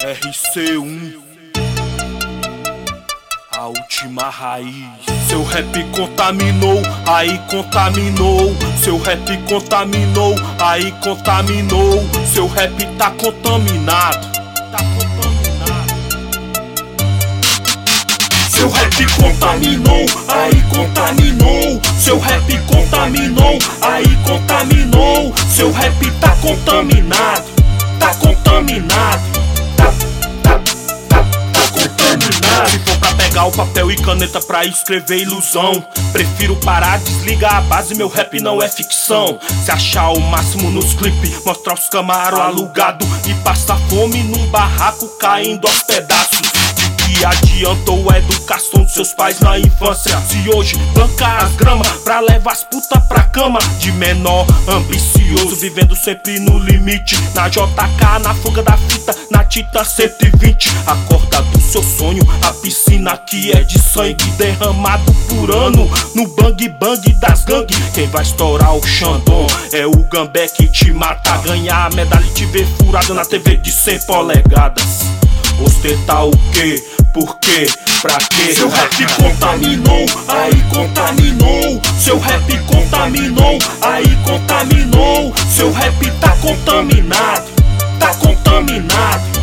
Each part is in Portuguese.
RC1, a última raiz. Seu rap contaminou, aí contaminou. Seu rap contaminou, aí contaminou. Seu rap tá contaminado, tá contaminado. Seu rap contaminou, aí contaminou. Seu rap contaminou, aí contaminou. Seu rap tá contaminado, tá contaminado. Se for pra pegar o papel e caneta pra escrever ilusão, prefiro parar, desligar a base, meu rap não é ficção. Se achar o máximo nos clipes, mostrar os camarão alugado e passar fome num barraco caindo aos pedaços. De que adiantou a educação dos seus pais na infância, se hoje bancar as gramas pra levar as putas pra cama? De menor ambicioso, vivendo sempre no limite, na JK, na fuga da fita, na Tita 120. Acorda do seu sonho, a piscina que é de sangue derramado por ano, no bang bang das gangues. Quem vai estourar o Xandão é o Gambé que te mata, ganhar a medalha e te ver furado na TV de 100 polegadas. Ostentar o quê? Por quê? Pra quê? Seu rap contaminou, aí contaminou. Seu rap contaminou, aí contaminou. Seu rap tá contaminado, tá contaminado.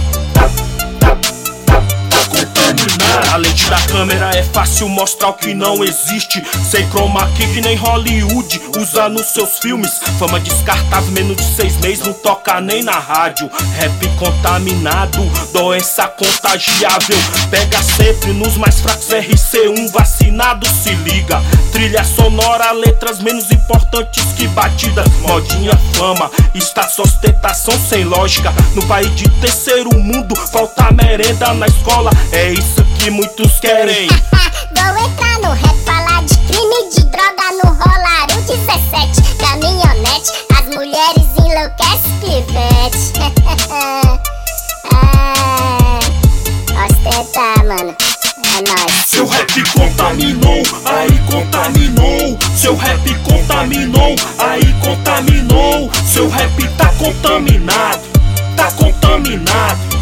A lente da câmera é fácil mostrar o que não existe. Sem chroma key que nem Hollywood usa nos seus filmes. Fama descartável, menos de 6 meses, não toca nem na rádio. Rap contaminado, doença contagiável. Pega sempre nos mais fracos, RC1 vacinado, se liga. Trilha sonora, letras menos importantes que batidas. Modinha fama, está só ostentação sem lógica. No país de terceiro mundo, falta merenda na escola. É isso que muitos querem. Vou entrar no rap, falar de crime, de droga no rolar o 17, caminhonete, as mulheres enlouquecem pivete. Ostentar, mano, é nóis. Seu rap contaminou, aí contaminou. Seu rap contaminou, aí contaminou. Seu rap tá contaminado, tá contaminado.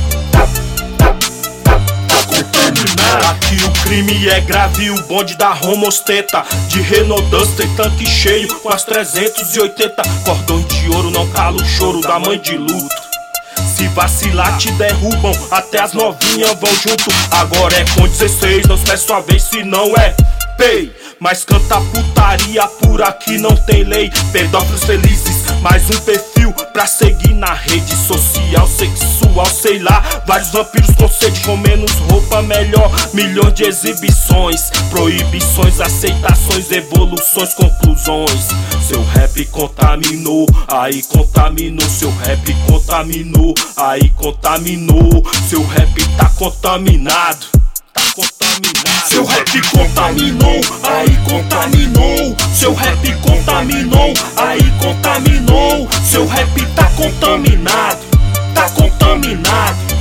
Aqui o crime é grave, o bonde da Roma ostenta. De Renault Duster, tanque cheio com as 380. Cordões de ouro não cala o choro da mãe de luto. Se vacilar te derrubam, até as novinhas vão junto. Agora é com 16, não espere sua vez, se não é pay. Mas canta putaria, por aqui não tem lei. Pedófilos felizes, mais um perfil pra seguir na rede social, sexual, sei lá. Vários vampiros com sede, com menos roupa, melhor. Milhões de exibições, proibições, aceitações, evoluções, conclusões. Seu rap contaminou, aí contaminou. Seu rap contaminou, aí contaminou. Seu rap tá contaminado, tá contaminado. Seu rap contaminou, aí contaminou. Seu rap contaminou, aí contaminou. Seu rap tá contaminado, tá contaminado.